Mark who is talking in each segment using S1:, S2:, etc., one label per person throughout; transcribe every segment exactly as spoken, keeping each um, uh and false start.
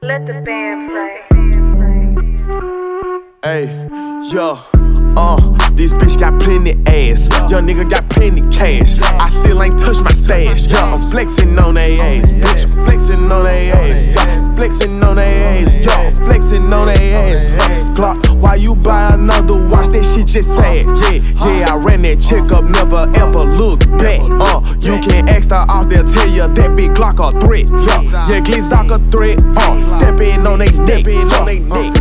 S1: Let the band play.
S2: Hey, yo, uh, this bitch got plenty ass. Young nigga got plenty cash. I still ain't touched my stash. Yo, I'm flexing on they ass. Bitch, I'm flexing on they ass. Yo, flexing on they ass. Yo, flexing on they ass. Glock, why you buy another watch? That shit just sad. Yeah, yeah, I ran that chick up, never ever look back. Uh, you can ask her off, they'll tell you that big Glock a threat. Yeah, yeah, Glizzock a threat. Uh, stepping on they neck. On they neck.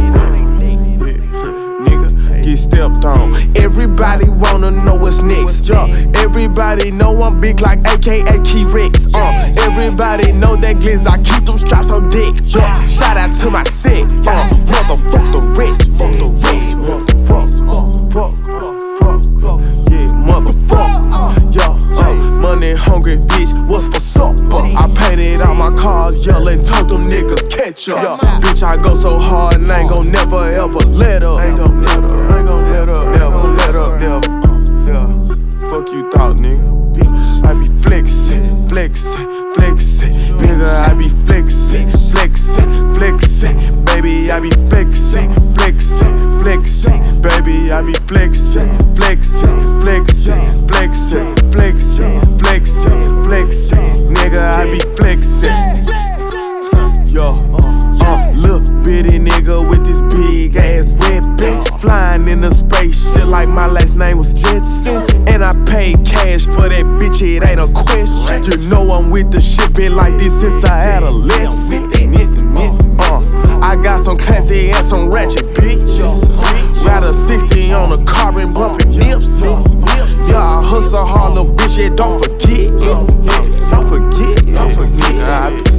S2: Get stepped on. Everybody wanna know what's next. Yeah. Everybody know I'm big like A K A Key Rex. Uh. Everybody know that Glizz, I keep them straps on deck. Yeah. Shout out to my set. Uh. Motherfuck the rest. Fuck the rest. Motherfuck. Fuck. Fuck. Fuck. Yeah. Motherfuck. Yeah. Uh. Money hungry bitch. What's for supper? I painted all my cars yellow and told them niggas catch up. Yeah. Bitch, I go so hard and I ain't gon' never ever let up. Ain't gon' let up. Let up, never, let up, never. Yeah, fuck you thought, nigga. Bitch, I be flexin', flexin', flexin'. Nigga, I be flexin', flexin', flexin'. Baby, I be flexin', flexin', flexin'. Baby, I be flexin', flexin', flexin', flexin', flexin', flexin', flexin'. Nigga, I be flexin'. Yo, uh, little bitty nigga with this big ass weapon. Flying in a spaceship like my last name was Jetson. And I paid cash for that bitch, it ain't a question. You know I'm with the shit, been like this since I had a lesson. Uh, I got some classy and some ratchet bitches. Ride a sixty on a car and bumpin' Nipsey. Yeah, I hustle hard, little bitch, yeah, don't forget. Don't forget, don't forget. I